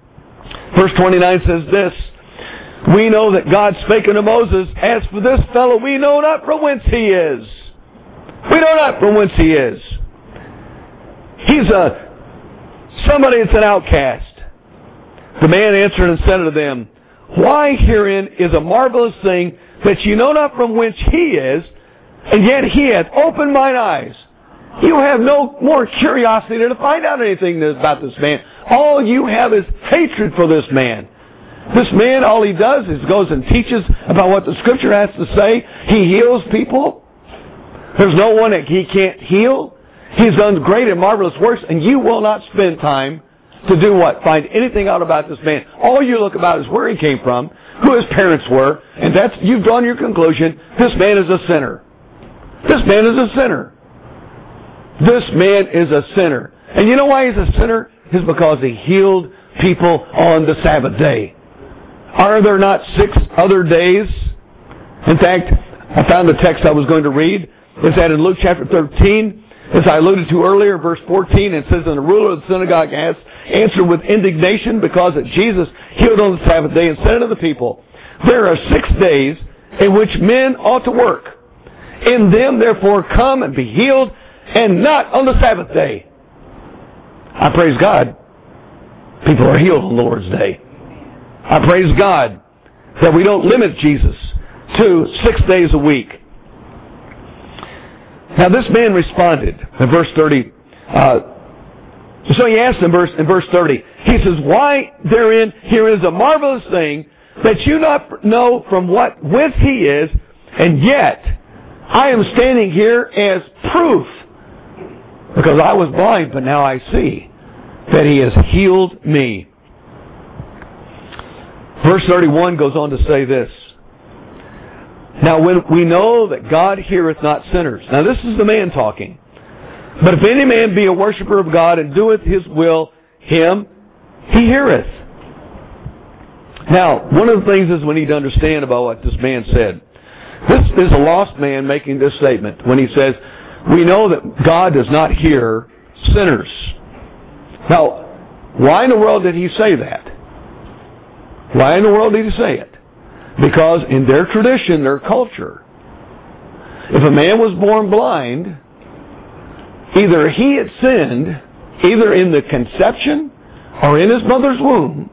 this, we know that God spake unto Moses, as for this fellow, we know not from whence he is. We know not from whence he is. He's somebody that's an outcast. The man answered and said unto them, why herein is a marvelous thing that you know not from whence he is, and yet he hath opened mine eyes. You have no more curiosity to find out anything about this man. All you have is hatred for this man. This man, all he does is goes and teaches about what the Scripture has to say. He heals people. There's no one that he can't heal. He's done great and marvelous works, and you will not spend time to do what? Find anything out about this man. All you look about is where he came from, who his parents were, and that's, you've drawn your conclusion. This man is a sinner. This man is a sinner. This man is a sinner. And you know why he's a sinner? It's because he healed people on the Sabbath day. Are there not 6 other days? In fact, I found the text I was going to read. It's that in Luke chapter 13, as I alluded to earlier, verse 14, it says, and the ruler of the synagogue answered with indignation because that Jesus healed on the Sabbath day and said unto the people, there are 6 days in which men ought to work. In them therefore come and be healed, and not on the Sabbath day. I praise God. People are healed on the Lord's day. I praise God that we don't limit Jesus to 6 days a week. Now this man responded in verse 30. So he asked in verse 30. He says, why therein here is a marvelous thing that you not know from whence he is, and yet I am standing here as proof, because I was blind, but now I see that he has healed me. Verse 31 goes on to say this. Now when we know that God heareth not sinners. Now this is the man talking. But if any man be a worshiper of God and doeth his will, him he heareth. Now, one of the things is we need to understand about what this man said. This is a lost man making this statement when he says, we know that God does not hear sinners. Now, why in the world did he say that? Why in the world did he say it? Because in their tradition, their culture, if a man was born blind, either he had sinned, either in the conception or in his mother's womb,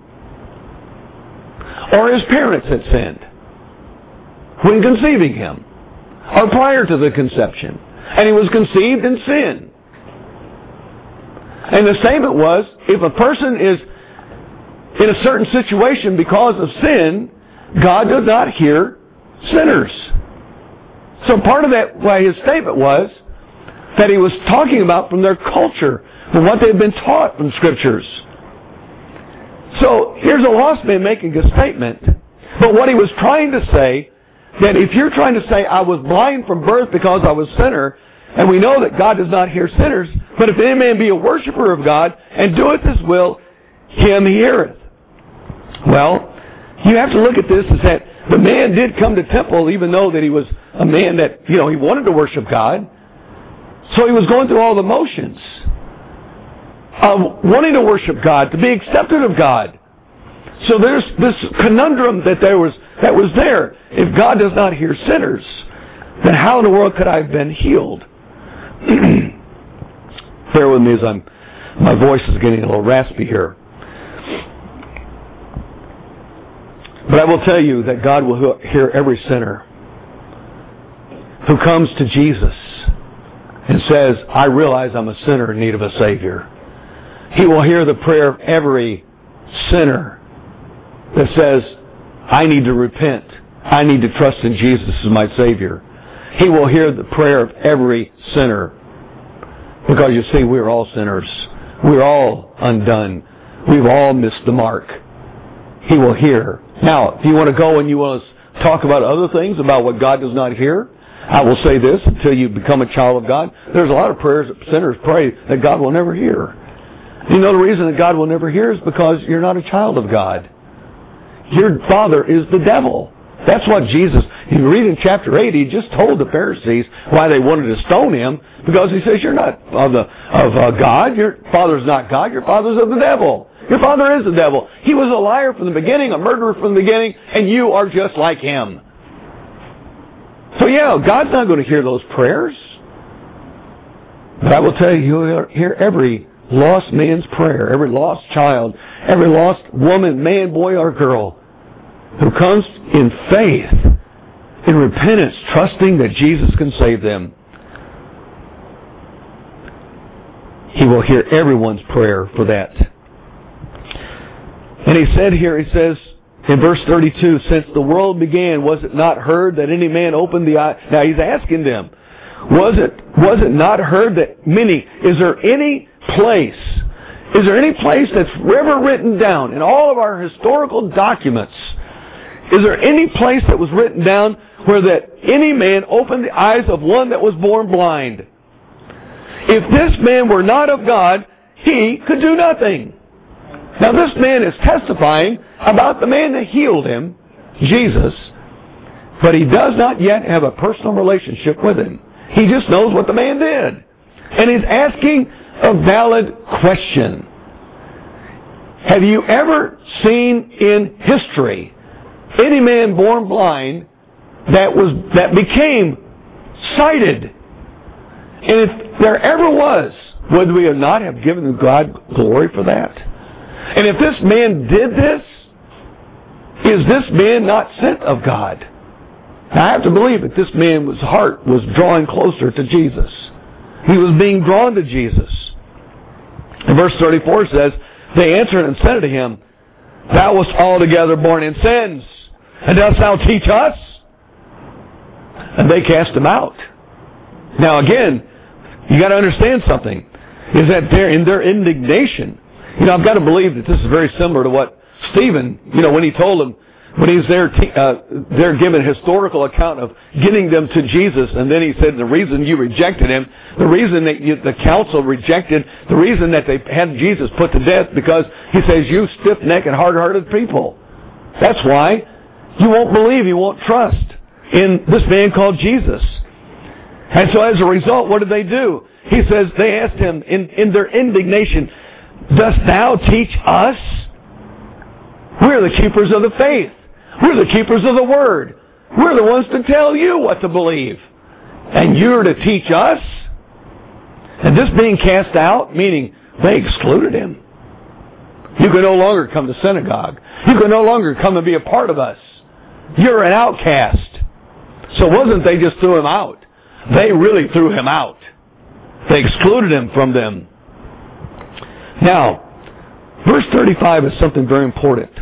or his parents had sinned when conceiving him, or prior to the conception, and he was conceived in sin. And the statement was, if a person is in a certain situation because of sin, God does not hear sinners. So part of that, why his statement was, that he was talking about from their culture, from what they've been taught from Scriptures. So here's a lost man making a statement, but what he was trying to say, that if you're trying to say, I was blind from birth because I was a sinner, and we know that God does not hear sinners, but if any man be a worshiper of God and doeth his will, him he heareth. Well, you have to look at this as that the man did come to temple, even though that he was a man that, he wanted to worship God. So he was going through all the motions of wanting to worship God, to be accepted of God. So there's this conundrum that was there. If God does not hear sinners, then how in the world could I have been healed? Bear with me as my voice is getting a little raspy here. But I will tell you that God will hear every sinner who comes to Jesus and says, I realize I'm a sinner in need of a Savior. He will hear the prayer of every sinner that says, I need to repent. I need to trust in Jesus as my Savior. He will hear the prayer of every sinner. Because you see, we're all sinners. We're all undone. We've all missed the mark. He will hear. Now, if you want to go and you want to talk about other things, about what God does not hear, I will say this, until you become a child of God, there's a lot of prayers that sinners pray that God will never hear. You know the reason that God will never hear is because you're not a child of God. Your father is the devil. That's what Jesus, you read in chapter 8, he just told the Pharisees why they wanted to stone him, because he says, you're not of God, your father's not God, your father's of the devil. Your father is the devil. He was a liar from the beginning, a murderer from the beginning, and you are just like him. So yeah, God's not going to hear those prayers. But I will tell you, He'll hear every lost man's prayer, every lost child, every lost woman, man, boy, or girl who comes in faith, in repentance, trusting that Jesus can save them. He will hear everyone's prayer for that. And he says in verse 32, since the world began, was it not heard that any man opened the eye? Now he's asking them, was it not heard that many, is there any place that's ever written down in all of our historical documents, is there any place that was written down where that any man opened the eyes of one that was born blind? If this man were not of God, he could do nothing. Now this man is testifying about the man that healed him, Jesus, but he does not yet have a personal relationship with him. He just knows what the man did. And he's asking a valid question. Have you ever seen in history any man born blind that became sighted? And if there ever was, would we not have given God glory for that? And if this man did this, is this man not sent of God? Now, I have to believe that this man's heart was drawing closer to Jesus. He was being drawn to Jesus. And verse 34 says, they answered and said to him, thou wast altogether born in sins, and dost thou teach us? And they cast him out. Now again, you got to understand something, is that in their indignation, I've got to believe that this is very similar to what Stephen, when he told them, when he's there giving a historical account of getting them to Jesus, and then he said the reason you rejected him, the reason that the council rejected, the reason that they had Jesus put to death, because he says, you stiff-necked and hard-hearted people. That's why you won't believe, you won't trust in this man called Jesus. And so as a result, what did they do? He says, they asked him in their indignation, dost thou teach us? We're the keepers of the faith. We're the keepers of the Word. We're the ones to tell you what to believe. And you're to teach us? And this being cast out, meaning they excluded him. You can no longer come to synagogue. You can no longer come and be a part of us. You're an outcast. So it wasn't they just threw him out. They really threw him out. They excluded him from them. Now, verse 35 is something very important.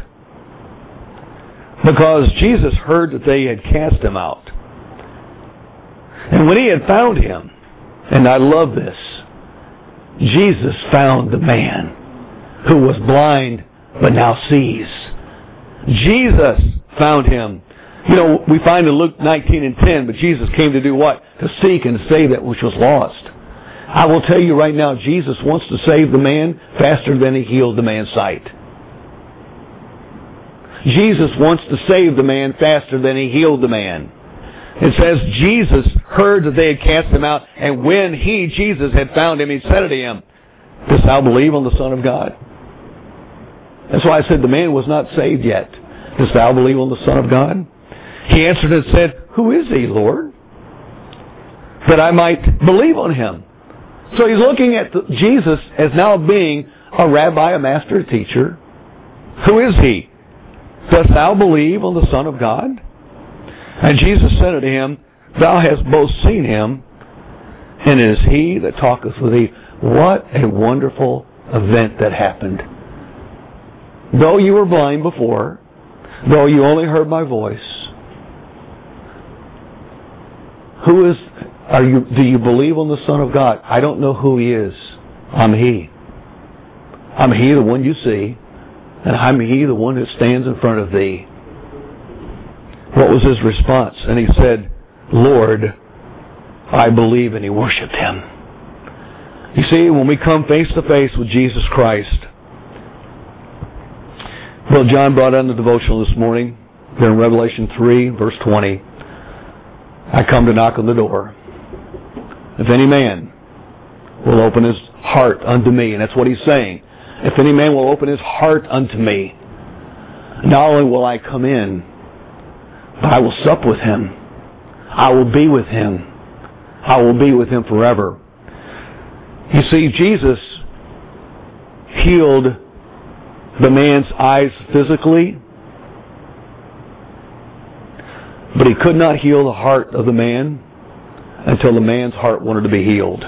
Because Jesus heard that they had cast him out. And when he had found him, and I love this, Jesus found the man who was blind but now sees. Jesus found him. We find in Luke 19 and 10, but Jesus came to do what? To seek and to save that which was lost. I will tell you right now, Jesus wants to save the man faster than he healed the man's sight. Jesus wants to save the man faster than He healed the man. It says Jesus heard that they had cast him out, and when He, Jesus, had found him, He said unto him, Dost thou believe on the Son of God? That's why I said the man was not saved yet. Dost thou believe on the Son of God? He answered and said, Who is He, Lord, that I might believe on Him? So he's looking at Jesus as now being a rabbi, a master, a teacher. Who is He? Dost thou believe on the Son of God? And Jesus said unto him, Thou hast both seen Him, and it is He that talketh with thee. What a wonderful event that happened. Though you were blind before, though you only heard my voice, do you believe on the Son of God? I don't know who He is. I'm He. I'm He, the one you see, and I'm He, the one that stands in front of thee. What was his response? And he said, Lord, I believe, and he worshiped Him. You see, when we come face to face with Jesus Christ, well, John brought on the devotional this morning, there in Revelation 3, verse 20. I come to knock on the door. If any man will open his heart unto me, and that's what he's saying. If any man will open his heart unto me, not only will I come in, but I will sup with him. I will be with him. I will be with him forever. You see, Jesus healed the man's eyes physically, but He could not heal the heart of the man until the man's heart wanted to be healed.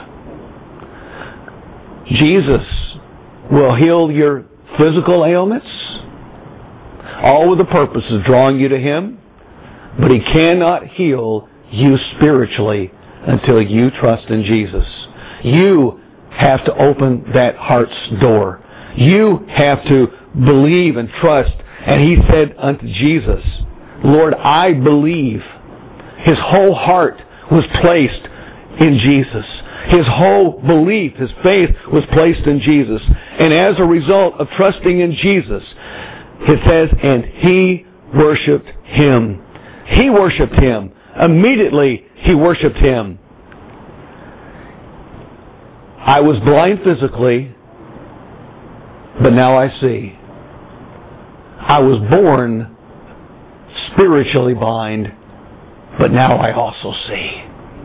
Jesus will heal your physical ailments, all with the purpose of drawing you to Him, but He cannot heal you spiritually until you trust in Jesus. You have to open that heart's door. You have to believe and trust. And he said unto Jesus, Lord, I believe. His whole heart was placed in Jesus. His whole belief, his faith was placed in Jesus. And as a result of trusting in Jesus, it says, and he worshiped Him. He worshiped Him. Immediately he worshiped Him. I was blind physically, but now I see. I was born spiritually blind, but now I also see.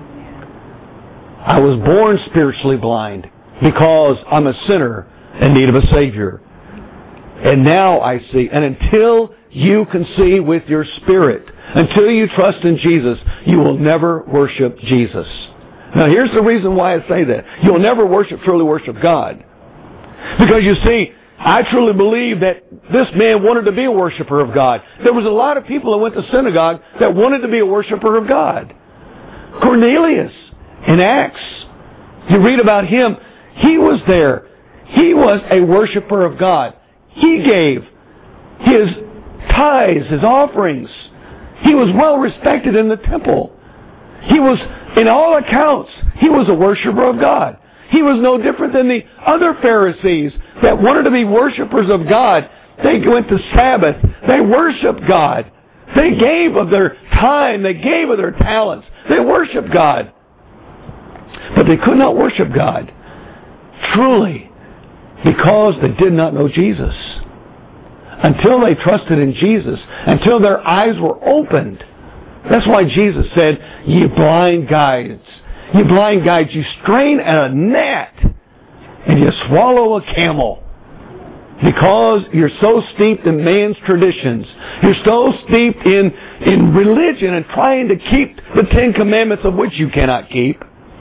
I was born spiritually blind because I'm a sinner in need of a Savior. And now I see. And until you can see with your spirit, until you trust in Jesus, you will never worship Jesus. Now here's the reason why I say that. You'll never truly worship God. Because you see, I truly believe that this man wanted to be a worshiper of God. There was a lot of people that went to synagogue that wanted to be a worshiper of God. Cornelius in Acts, you read about him. He was there. He was a worshiper of God. He gave his tithes, his offerings. He was well respected in the temple. He was, in all accounts, he was a worshiper of God. He was no different than the other Pharisees that wanted to be worshipers of God. They went to Sabbath. They worshiped God. They gave of their time. They gave of their talents. They worshiped God. But they could not worship God truly because they did not know Jesus. Until they trusted in Jesus, until their eyes were opened. That's why Jesus said, "Ye blind guides, you strain at a gnat and you swallow a camel." Because you're so steeped in man's traditions. You're so steeped in religion and trying to keep the 10 Commandments, of which you cannot keep.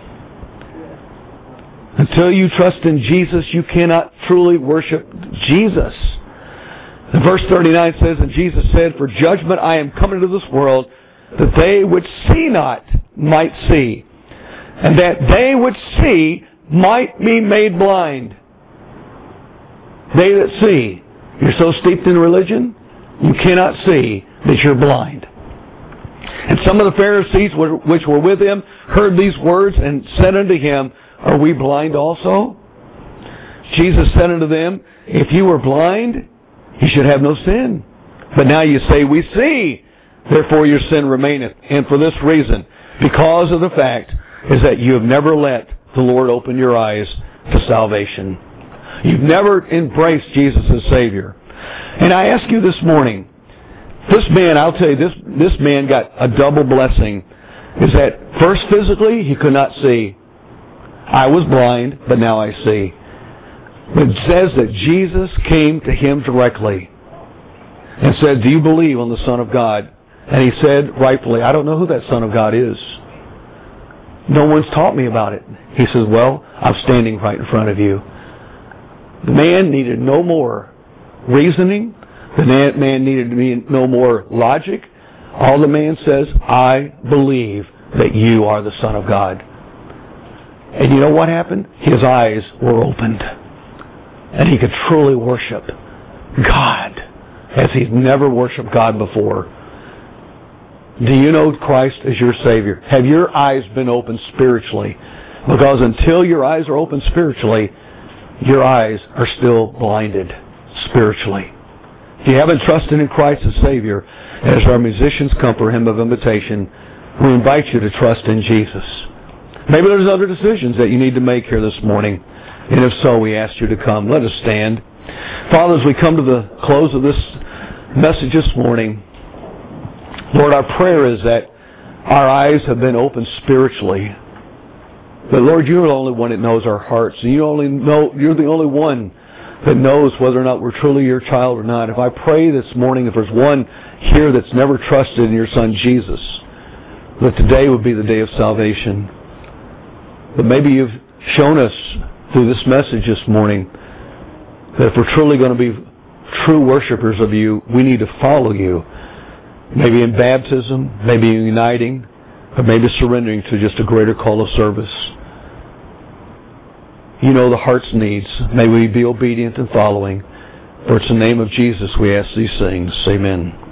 Until you trust in Jesus, you cannot truly worship Jesus. And verse 39 says, and Jesus said, "For judgment I am come into this world, that they which see not might see, and that they which see might be made blind." They that see. You're so steeped in religion, you cannot see that you're blind. And some of the Pharisees which were with him heard these words and said unto him, "Are we blind also?" Jesus said unto them, "If you were blind, you should have no sin. But now you say, we see, therefore your sin remaineth. And for this reason, because of the fact is that you have never let the Lord open your eyes to salvation. You've never embraced Jesus as Savior. And I ask you this morning, this man, I'll tell you, this man got a double blessing. Is that first physically, he could not see. I was blind, but now I see. But it says that Jesus came to him directly and said, do you believe on the Son of God? And he said, rightfully, I don't know who that Son of God is. No one's taught me about it. He says, well, I'm standing right in front of you. The man needed no more reasoning. The man needed no more logic. All the man says, I believe that you are the Son of God. And you know what happened? His eyes were opened. And he could truly worship God as he's never worshiped God before. Do you know Christ as your Savior? Have your eyes been opened spiritually? Because until your eyes are opened spiritually, your eyes are still blinded spiritually. If you haven't trusted in Christ as Savior, as our musicians come for hymn of invitation, we invite you to trust in Jesus. Maybe there's other decisions that you need to make here this morning. And if so, we ask you to come. Let us stand. Father, as we come to the close of this message this morning, Lord, our prayer is that our eyes have been opened spiritually. But Lord, you're the only one that knows our hearts. And you're the only one that knows whether or not we're truly your child or not. If I pray this morning, if there's one here that's never trusted in your Son Jesus, that today would be the day of salvation. But maybe you've shown us through this message this morning that if we're truly going to be true worshipers of you, we need to follow you. Maybe in baptism, maybe in uniting, or maybe surrendering to just a greater call of service. You know the heart's needs. May we be obedient and following. For it's in the name of Jesus we ask these things. Amen.